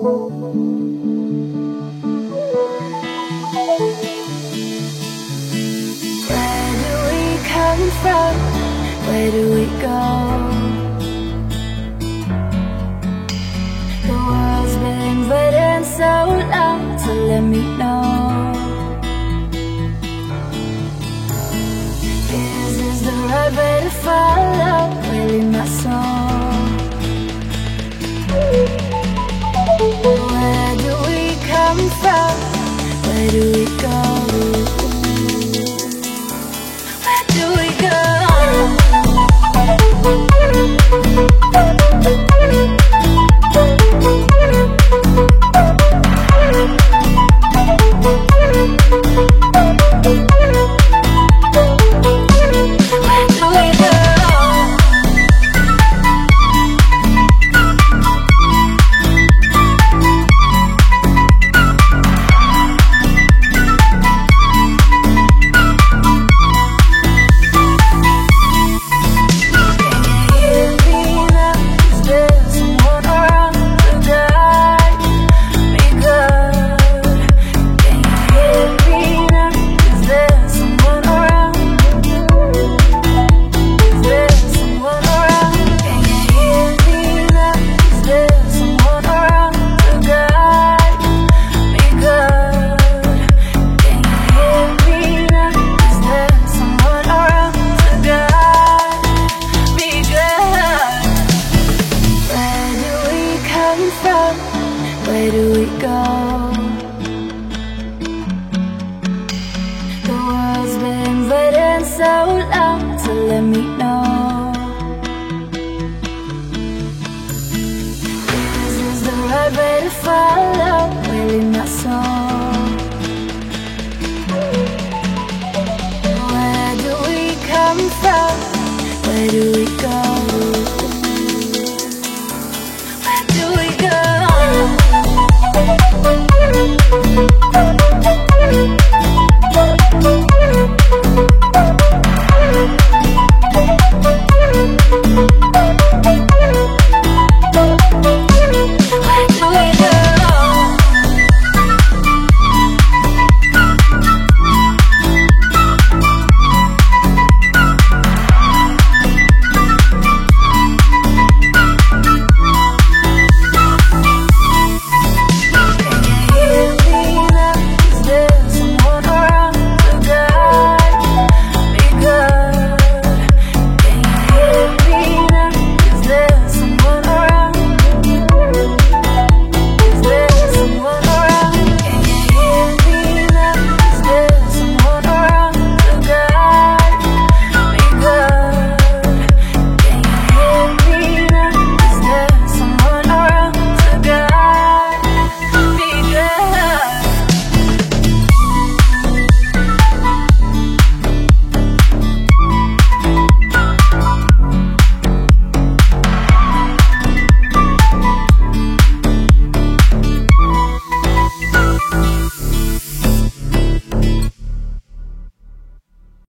from? Where do we go? The world's been waiting so long to let me know. Is this the right way to follow? Really my soul. Where do we come from? Where do we go? Where do we go? The world's been waiting so long to let me know. Is this the right way to follow? Really my soul. Where do we come from? Where do we